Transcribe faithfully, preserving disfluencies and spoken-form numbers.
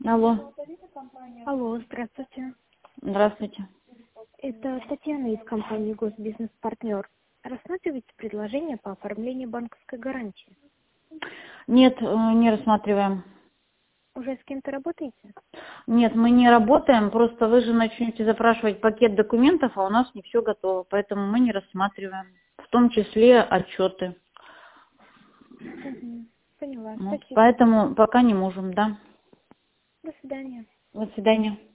Алло. Алло, здравствуйте. Здравствуйте. Это Татьяна из компании «Госбизнес-партнер». Рассматриваете предложение по оформлению банковской гарантии? Нет, э, не рассматриваем. Уже с кем-то работаете? Нет, мы не работаем, просто вы же начнете запрашивать пакет документов, а у нас не все готово, поэтому мы не рассматриваем. В том числе отчеты. Угу. Поняла, Вот, спасибо. поэтому пока не можем, да. До свидания. До свидания.